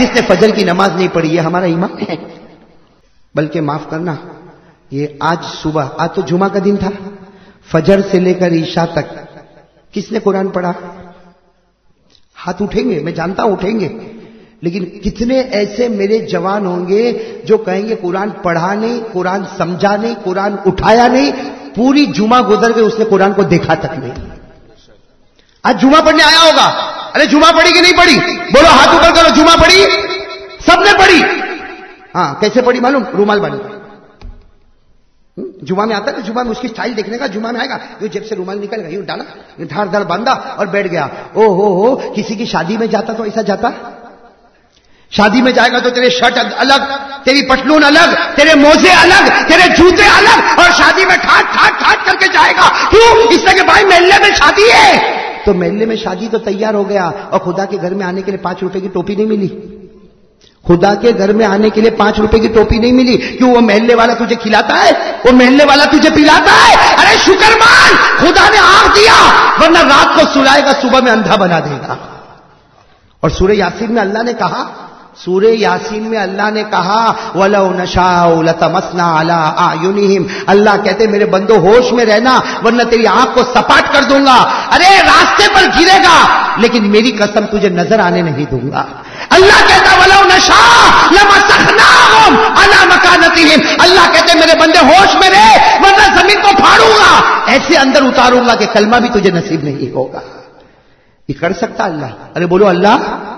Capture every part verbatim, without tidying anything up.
جس نے فجر کی نماز نہیں پڑھی یہ ہمارا ایمان ہے؟ بلکہ معاف کرنا، یہ آج صبح، آج تو جمعہ کا دن تھا، فجر سے لے کر عشاء تک کس نے قرآن پڑھا؟ ہاتھ اٹھیں گے، میں جانتا ہوں اٹھیں گے، لیکن کتنے ایسے میرے جوان ہوں گے جو کہیں گے قرآن پڑھا نہیں، قرآن سمجھا نہیں، قرآن اٹھایا نہیں، پوری جمعہ گزر گئے اس نے قرآن کو دیکھا تک نہیں۔ آج جمعہ پڑھنے آیا ہوگا، ارے جمعہ پڑھی کہ نہیں پڑھی؟ بولو ہاتھ اوپر کرو، جمعہ پڑھی؟ سب نے پڑھی۔ ہاں کیسے پڑھی معلوم؟ رومال باندھ کر۔ جمعہ میں آتا ہے نا، جمعہ میں اس کی سٹائل دیکھنے کا، جمعہ میں آئے گا یہ جیب سے رومال نکل گا، یوں ڈالا، دھڑ دھڑ باندھا اور بیٹھ گیا۔ او ہو ہو، کسی کی شادی میں جاتا تو ایسا جاتا؟ شادی میں جائے گا تو تیرے شرٹ الگ، تیری پٹلون الگ، تیرے موزے الگ، تیرے جوتے الگ، اور شادی میں ٹھاٹ ٹھاٹ ٹھاٹ کر کے جائے گا۔ کیوں؟ اس لیے کہ بھائی محلے میں شادی ہے۔ تو محلے میں شادی تو تیار ہو گیا، اور خدا کے گھر میں آنے کے لیے پانچ روپے کی ٹوپی نہیں ملی۔ خدا کے گھر میں آنے کے لیے پانچ روپے کی ٹوپی نہیں ملی، کیوں؟ وہ محلے والا تجھے کھلاتا ہے، وہ محلے والا تجھے پلاتا ہے۔ ارے شکر مان، خدا نے آنکھ دیا، ورنہ رات کو سلائے گا، صبح میں اندھا بنا دے گا۔ اور سورہ یاسین میں اللہ نے کہا، سورہ یاسین میں اللہ نے کہا وَلَوْ نَشَاءُ لَطَمَسْنَا عَلَىٰ أَعْيُنِهِمْ، اللہ کہتے میرے بندو ہوش میں رہنا ورنہ تیری آنکھ کو سپاٹ کر دوں گا۔ ارے راستے پر گرے گا لیکن میری قسم تجھے نظر آنے نہیں دوں گا۔ اللہ کہتا وَلَوْ نَشَاءُ لَمَسَخْنَاهُمْ عَلَىٰ مَكَانَتِهِمْ، اللہ کہتے میرے بندے ہوش میں رہے ورنہ زمین کو پھاڑوں گا، ایسے اندر اتاروں گا کہ کلمہ بھی تجھے نصیب نہیں ہوگا۔ یہ کر سکتا اللہ؟ ارے بولو اللہ۔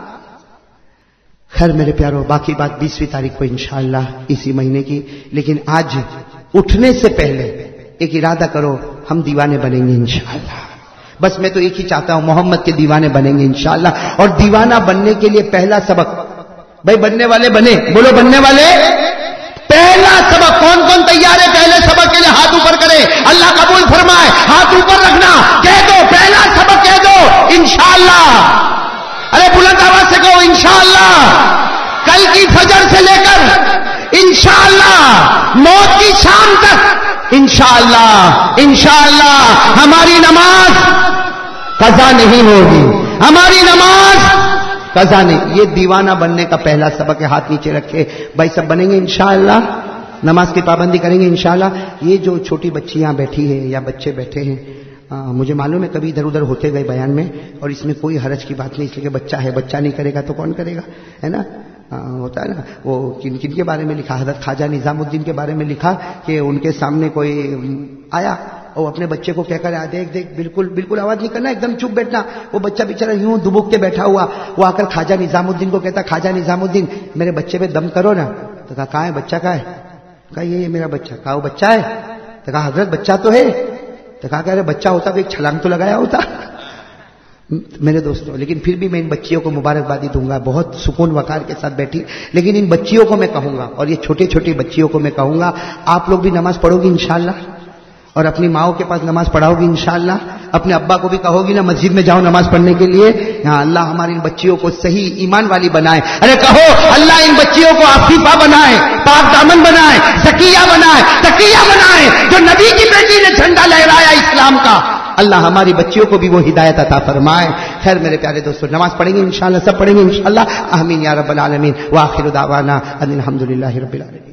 خیر میرے پیارو، باقی بات بیسویں تاریخ کو انشاءاللہ اسی مہینے کی، لیکن آج اٹھنے سے پہلے ایک ارادہ کرو، ہم دیوانے بنیں گے انشاءاللہ۔ بس میں تو ایک ہی چاہتا ہوں، محمد کے دیوانے بنیں گے انشاءاللہ۔ اور دیوانہ بننے کے لیے پہلا سبق، بھائی بننے والے بنے، بولو بننے والے۔ پہلا سبق کون کون تیار ہے پہلے سبق کے لیے؟ ہاتھ اوپر کرے، اللہ قبول فرمائے، ہاتھ اوپر رکھنا، کہہ دو پہلا سبق، کہہ دو انشاءاللہ۔ ارے بلند آواز سے کہو انشاءاللہ۔ کل کی فجر سے لے کر انشاءاللہ موت کی شام تک انشاءاللہ انشاءاللہ ہماری نماز قضا نہیں ہوگی، ہماری نماز قضا نہیں۔ یہ دیوانہ بننے کا پہلا سبق ہے، ہاتھ نیچے رکھے بھائی، سب بنیں گے انشاءاللہ، نماز کی پابندی کریں گے انشاءاللہ۔ یہ جو چھوٹی بچی یہاں بیٹھی ہے یا بچے بیٹھے ہیں، آ, مجھے معلوم ہے کبھی ادھر ادھر ہوتے گئے بیان میں، اور اس میں کوئی حرج کی بات نہیں، اس لیے کہ بچہ ہے، بچہ نہیں کرے گا تو کون کرے گا، ہے نا؟ آ, ہوتا ہے نا، وہ کن کن کے بارے میں لکھا، حضرت خواجہ نظام الدین کے بارے میں لکھا کہ ان کے سامنے کوئی آیا اور اپنے بچے کو کہہ کر آیا، دیکھ دیکھ بالکل بالکل آواز نہیں کرنا، ایک دم چپ بیٹھنا۔ وہ بچہ بیچارہ یوں دبک کے بیٹھا ہوا، وہ آ کر خواجہ نظام الدین کو کہتا، خواجہ نظام الدین میرے بچے پہ دم کرو نا۔ تو کہا کہاں ہے بچہ، کہاں ہے؟ کہا یہ میرا بچہ۔ کہا وہ بچہ ہے؟ تو کہا حضرت بچہ تو ہے۔ تو کہا کہ ارے بچہ ہوتا تو ایک چھلانگ تو لگایا ہوتا۔ میرے دوستوں، لیکن پھر بھی میں ان بچیوں کو مبارکبادی دوں گا، بہت سکون وقار کے ساتھ بیٹھی، لیکن ان بچیوں کو میں کہوں گا، اور یہ چھوٹی چھوٹی بچیوں کو میں کہوں گا، آپ لوگ بھی نماز پڑھو گی انشاءاللہ، اور اپنی ماؤں کے پاس نماز پڑھاؤ گی انشاءاللہ، اپنے ابا کو بھی کہو گی نا مسجد میں جاؤ نماز پڑھنے کے لیے۔ ہاں اللہ ہماری ان بچیوں کو صحیح ایمان والی بنائے۔ ارے کہو اللہ ان بچیوں کو عفیفہ بنائے، پاک دامن بنائے، زکیہ بنائے، تقیہ بنائے، جو نبی کی بیٹی نے جھنڈا لہرایا اسلام کا، اللہ ہماری بچیوں کو بھی وہ ہدایت عطا فرمائے۔ خیر میرے پیارے دوستوں، نماز پڑھیں گے انشاءاللہ، سب پڑھیں گے انشاءاللہ، آمین یا رب العالمین، وآخر دعوانا ان الحمدللہ رب العالمین۔